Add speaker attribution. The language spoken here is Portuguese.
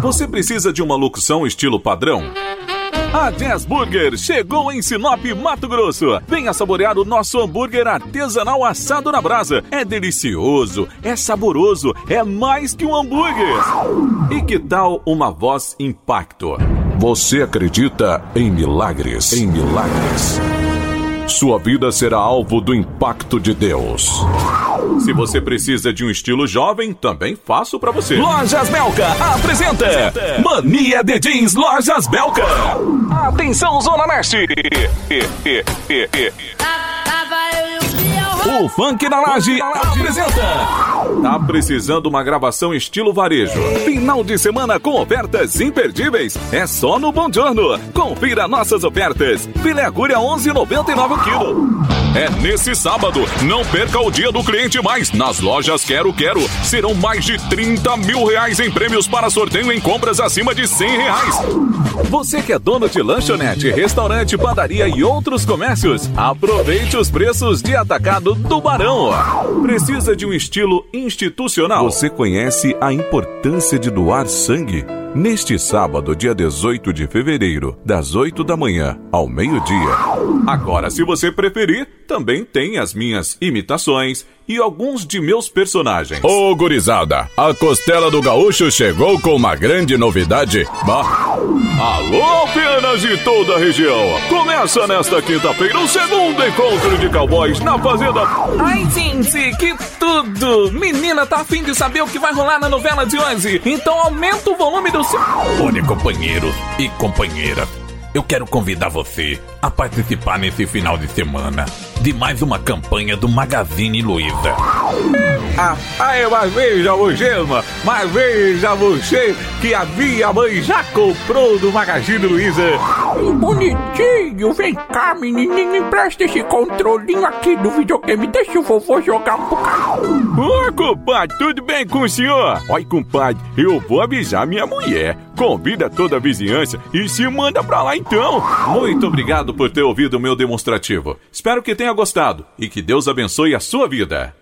Speaker 1: Você precisa de uma locução estilo padrão? A Jazz Burger chegou em Sinop, Mato Grosso. Venha saborear o nosso hambúrguer artesanal assado na brasa. É delicioso, é saboroso, é mais que um hambúrguer. E que tal uma voz impacto? Você acredita em milagres? Em milagres. Sua vida será alvo do impacto de Deus. Se você precisa de um estilo jovem, também faço pra você. Lojas Belka apresenta Mania de Jeans Lojas Belka. Atenção, Zona Leste. O Funk da Laje apresenta. Tá precisando uma gravação estilo varejo? Final de semana com ofertas imperdíveis? É só no Bom Giorno. Confira nossas ofertas. Filé agulha 11,99 o quilo. É nesse sábado. Não perca o dia do cliente mais. Nas lojas Quero Quero. Serão mais de 30 mil reais em prêmios para sorteio em compras acima de 100 reais. Você que é dono de lanchonete, restaurante, padaria e outros comércios, aproveite os preços de atacado do Barão. Precisa de um estilo institucional? Você conhece a importância de doar sangue? Neste sábado, dia 18 de fevereiro, das 8 da manhã ao meio-dia. Agora, se você preferir, também tem as minhas imitações e alguns de meus personagens. Ô, gurizada, a Costela do Gaúcho chegou com uma grande novidade. Alô, penas de toda a região. Começa nesta quinta-feira o segundo encontro de cowboys na Fazenda.
Speaker 2: Ai, gente, que tudo! Menina, tá a fim de saber o que vai rolar na novela de hoje? Então aumenta o volume do seu...
Speaker 3: Olha, companheiro e companheira, eu quero convidar você a participar nesse final de semana de mais uma campanha do Magazine Luiza.
Speaker 1: Mas veja você que a minha mãe já comprou do Magazine Luiza.
Speaker 4: Bonitinho, vem cá, menininho, empresta esse controlinho aqui do videogame, deixa o vovô jogar um bocado.
Speaker 1: Ô, compadre, tudo bem com o senhor? Oi, compadre, eu vou avisar minha mulher. Convida toda a vizinhança e se manda pra lá então. Muito obrigado por ter ouvido o meu demonstrativo. Espero que tenha gostado e que Deus abençoe a sua vida.